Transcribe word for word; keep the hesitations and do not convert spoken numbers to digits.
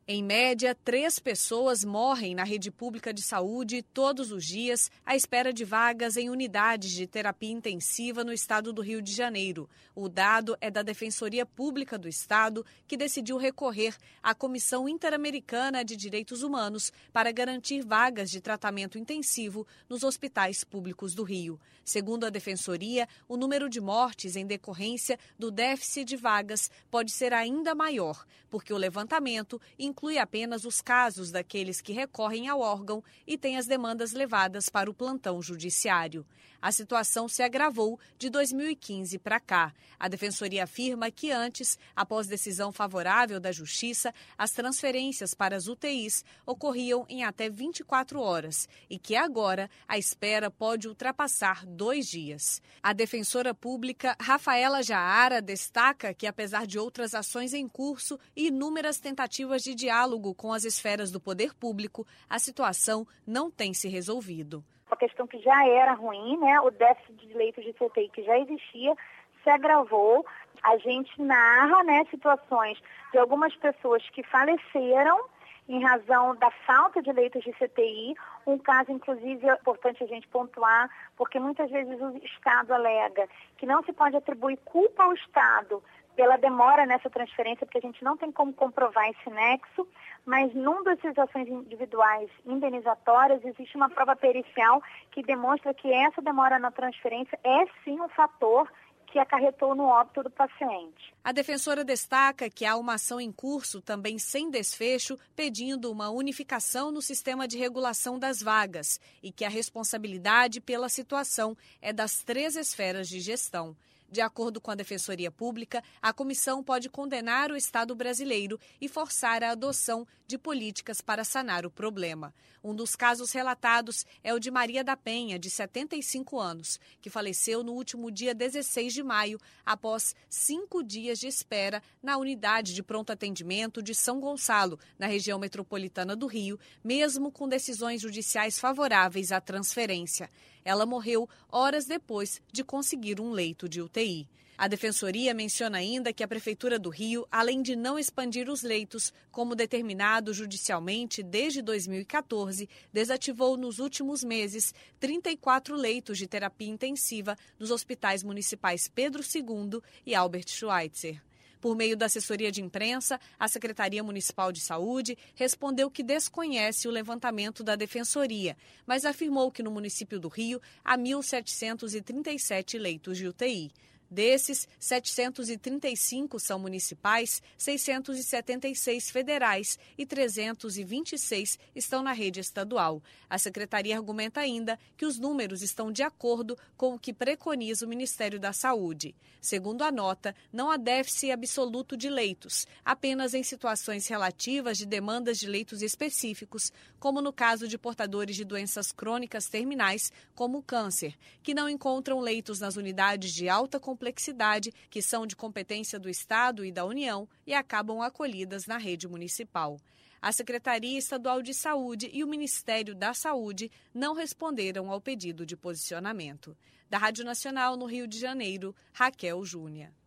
Em média, três pessoas morrem na rede pública de saúde todos os dias à espera de vagas em unidades de terapia intensiva no estado do Rio de Janeiro. O dado é da Defensoria Pública do Estado, que decidiu recorrer à Comissão Interamericana de Direitos Humanos para garantir vagas de tratamento intensivo nos hospitais públicos do Rio. Segundo a Defensoria, o número de mortes em decorrência do déficit de vagas pode ser ainda maior, porque o levantamento inclui inclui apenas os casos daqueles que recorrem ao órgão e têm as demandas levadas para o plantão judiciário. A situação se agravou de dois mil e quinze para cá. A Defensoria afirma que antes, após decisão favorável da Justiça, as transferências para as U T Is ocorriam em até vinte e quatro horas e que agora a espera pode ultrapassar dois dias. A defensora pública Rafaela Jaara destaca que, apesar de outras ações em curso e inúmeras tentativas de diálogo com as esferas do poder público, a situação não tem se resolvido. A questão que já era ruim, né, o déficit de leitos de C T I que já existia, se agravou. A gente narra, né, situações de algumas pessoas que faleceram em razão da falta de leitos de C T I. Um caso, inclusive, é importante a gente pontuar, porque muitas vezes o Estado alega que não se pode atribuir culpa ao Estado pela demora nessa transferência, porque a gente não tem como comprovar esse nexo, mas num dessas ações individuais indenizatórias existe uma prova pericial que demonstra que essa demora na transferência é sim um fator que acarretou no óbito do paciente. A defensora destaca que há uma ação em curso, também sem desfecho, pedindo uma unificação no sistema de regulação das vagas e que a responsabilidade pela situação é das três esferas de gestão. De acordo com a Defensoria Pública, a comissão pode condenar o Estado brasileiro e forçar a adoção de políticas para sanar o problema. Um dos casos relatados é o de Maria da Penha, de setenta e cinco anos, que faleceu no último dia dezesseis de maio, após cinco dias de espera na unidade de pronto atendimento de São Gonçalo, na região metropolitana do Rio, mesmo com decisões judiciais favoráveis à transferência. Ela morreu horas depois de conseguir um leito de U T I. A Defensoria menciona ainda que a Prefeitura do Rio, além de não expandir os leitos, como determinado judicialmente desde dois mil e quatorze, desativou nos últimos meses trinta e quatro leitos de terapia intensiva nos hospitais municipais Pedro segundo e Albert Schweitzer. Por meio da assessoria de imprensa, a Secretaria Municipal de Saúde respondeu que desconhece o levantamento da Defensoria, mas afirmou que no município do Rio há mil setecentos e trinta e sete leitos de U T I. Desses, setecentos e trinta e cinco são municipais, seiscentos e setenta e seis federais e trezentos e vinte e seis estão na rede estadual. A secretaria argumenta ainda que os números estão de acordo com o que preconiza o Ministério da Saúde. Segundo a nota, não há déficit absoluto de leitos, apenas em situações relativas de demandas de leitos específicos, como no caso de portadores de doenças crônicas terminais, como o câncer, que não encontram leitos nas unidades de alta complexidade complexidade, que são de competência do Estado e da União e acabam acolhidas na rede municipal. A Secretaria Estadual de Saúde e o Ministério da Saúde não responderam ao pedido de posicionamento. Da Rádio Nacional no Rio de Janeiro, Raquel Júnior.